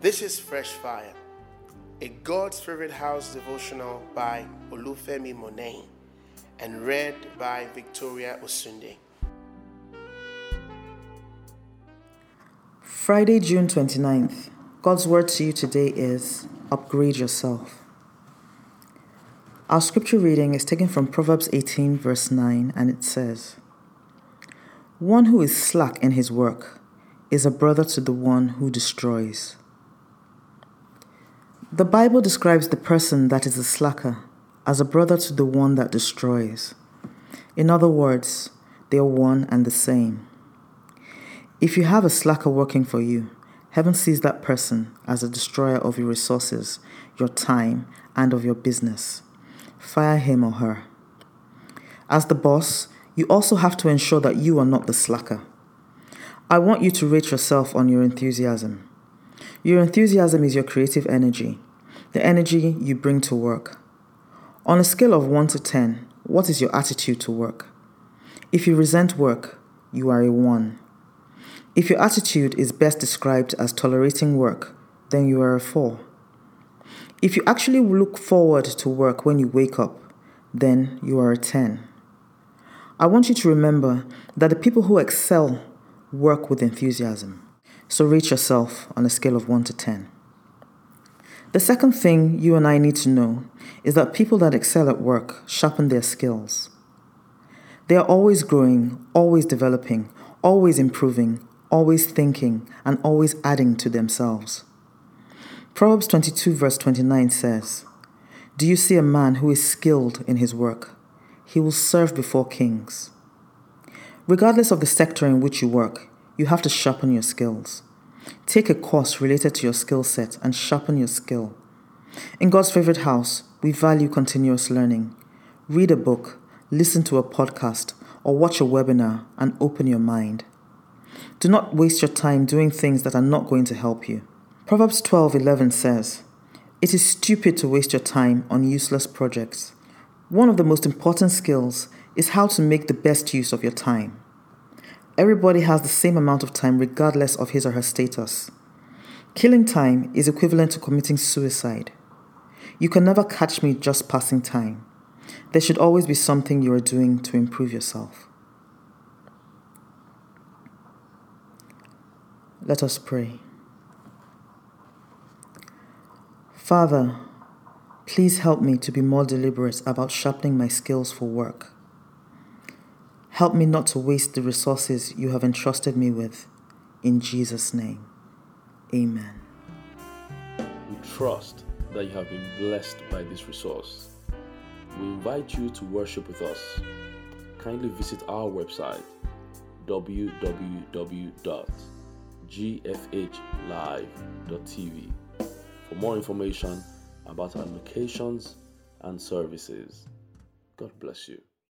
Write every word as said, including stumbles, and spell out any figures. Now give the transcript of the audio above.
This is Fresh Fire, a God's Favorite House devotional by Olufemi Monet and read by Victoria Osunde. Friday, June twenty-ninth. God's word to you today is, upgrade yourself. Our scripture reading is taken from Proverbs eighteen verse nine, and it says, one who is slack in his work is a brother to the one who destroys. The Bible describes the person that is a slacker as a brother to the one that destroys. In other words, they are one and the same. If you have a slacker working for you, heaven sees that person as a destroyer of your resources, your time, and of your business. Fire him or her. As the boss, you also have to ensure that you are not the slacker. I want you to rate yourself on your enthusiasm. Your enthusiasm is your creative energy, the energy you bring to work. On a scale of one to ten, what is your attitude to work? If you resent work, you are a one. If your attitude is best described as tolerating work, then you are a four. If you actually look forward to work when you wake up, then you are a ten. I want you to remember that the people who excel work with enthusiasm. So rate yourself on a scale of one to ten. The second thing you and I need to know is that people that excel at work sharpen their skills. They are always growing, always developing, always improving, always thinking, and always adding to themselves. Proverbs twenty-two verse twenty-nine says, do you see a man who is skilled in his work? He will serve before kings. Regardless of the sector in which you work, you have to sharpen your skills. Take a course related to your skill set and sharpen your skill. In God's favorite house, we value continuous learning. Read a book, listen to a podcast, or watch a webinar and open your mind. Do not waste your time doing things that are not going to help you. Proverbs twelve eleven says, it is stupid to waste your time on useless projects. One of the most important skills is how to make the best use of your time. Everybody has the same amount of time regardless of his or her status. Killing time is equivalent to committing suicide. You can never catch me just passing time. There should always be something you are doing to improve yourself. Let us pray. Father, please help me to be more deliberate about sharpening my skills for work. Help me not to waste the resources you have entrusted me with. In Jesus' name, amen. We trust that you have been blessed by this resource. We invite you to worship with us. Kindly visit our website, w w w dot g f h live dot t v, for more information about our locations and services. God bless you.